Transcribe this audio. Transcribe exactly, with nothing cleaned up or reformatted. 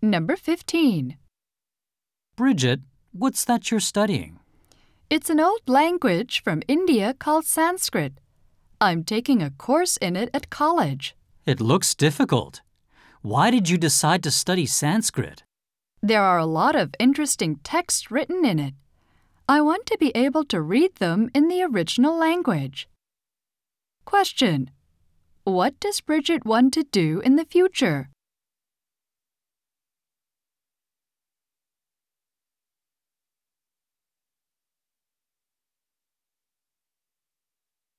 Number fifteen. Bridget, what's that you're studying? It's an old language from India called Sanskrit. I'm taking a course in it at college. It looks difficult. Why did you decide to study Sanskrit? There are a lot of interesting texts written in it. I want to be able to read them in the original language. Question: What does Bridget want to do in the future?